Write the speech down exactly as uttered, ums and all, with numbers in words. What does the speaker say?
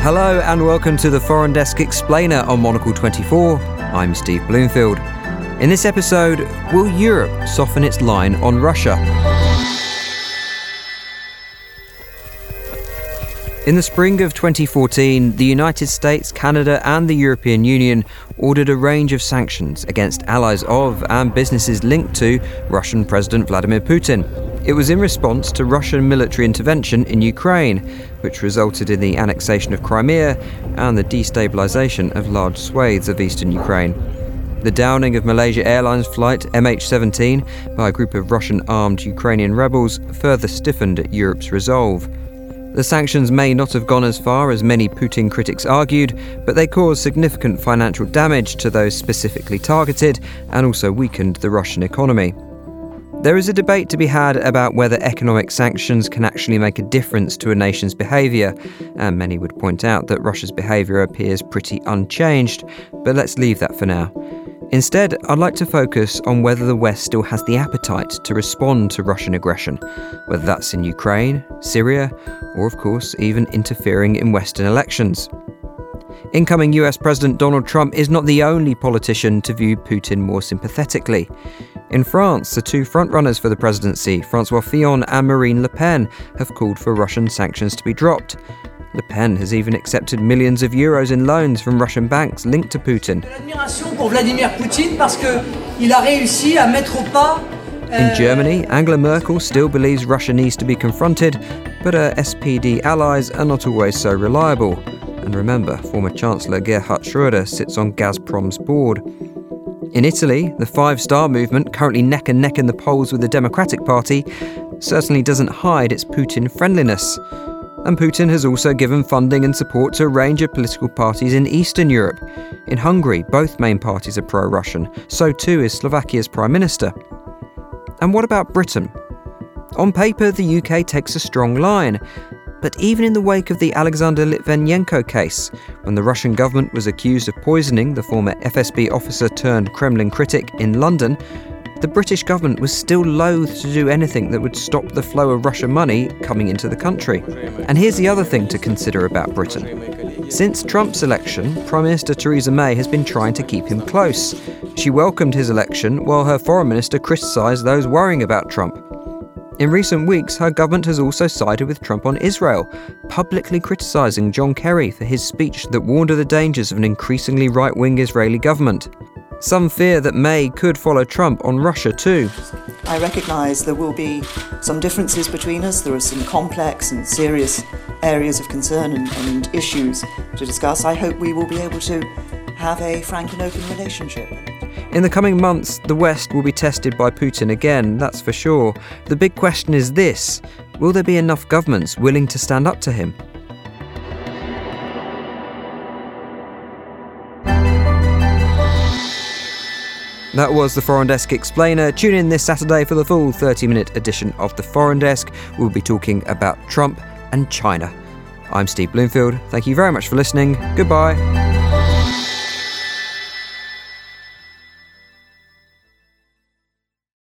Hello and welcome to the Foreign Desk Explainer on Monocle twenty-four. I'm Steve Bloomfield. In this episode, will Europe soften its line on Russia? In the spring of twenty fourteen, the United States, Canada and the European Union ordered a range of sanctions against allies of and businesses linked to Russian President Vladimir Putin. It was in response to Russian military intervention in Ukraine, which resulted in the annexation of Crimea and the destabilisation of large swathes of eastern Ukraine. The downing of Malaysia Airlines flight M H seventeen by a group of Russian armed Ukrainian rebels further stiffened Europe's resolve. The sanctions may not have gone as far as many Putin critics argued, but they caused significant financial damage to those specifically targeted and also weakened the Russian economy. There is a debate to be had about whether economic sanctions can actually make a difference to a nation's behaviour, and many would point out that Russia's behaviour appears pretty unchanged, but let's leave that for now. Instead, I'd like to focus on whether the West still has the appetite to respond to Russian aggression, whether that's in Ukraine, Syria, or of course even interfering in Western elections. Incoming U S President Donald Trump is not the only politician to view Putin more sympathetically. In France, the two frontrunners for the presidency, François Fillon and Marine Le Pen, have called for Russian sanctions to be dropped. Le Pen has even accepted millions of euros in loans from Russian banks linked to Putin. In Germany, Angela Merkel still believes Russia needs to be confronted, but her S P D allies are not always so reliable. And remember, former Chancellor Gerhard Schröder sits on Gazprom's board. In Italy, the Five Star Movement, currently neck and neck in the polls with the Democratic Party, certainly doesn't hide its Putin friendliness. And Putin has also given funding and support to a range of political parties in Eastern Europe. In Hungary, both main parties are pro-Russian, so too is Slovakia's Prime Minister. And what about Britain? On paper, the U K takes a strong line. But even in the wake of the Alexander Litvinenko case, when the Russian government was accused of poisoning the former F S B officer turned Kremlin critic in London, the British government was still loath to do anything that would stop the flow of Russian money coming into the country. And here's the other thing to consider about Britain. Since Trump's election, Prime Minister Theresa May has been trying to keep him close. She welcomed his election while her foreign minister criticised those worrying about Trump. In recent weeks, her government has also sided with Trump on Israel, publicly criticising John Kerry for his speech that warned of the dangers of an increasingly right-wing Israeli government. Some fear that May could follow Trump on Russia too. I recognise there will be some differences between us. There are some complex and serious areas of concern and, and issues to discuss. I hope we will be able to have a frank and open relationship. In the coming months, the West will be tested by Putin again, that's for sure. The big question is this: will there be enough governments willing to stand up to him? That was the Foreign Desk Explainer. Tune in this Saturday for the full thirty-minute edition of the Foreign Desk. We'll be talking about Trump and China. I'm Steve Bloomfield. Thank you very much for listening. Goodbye.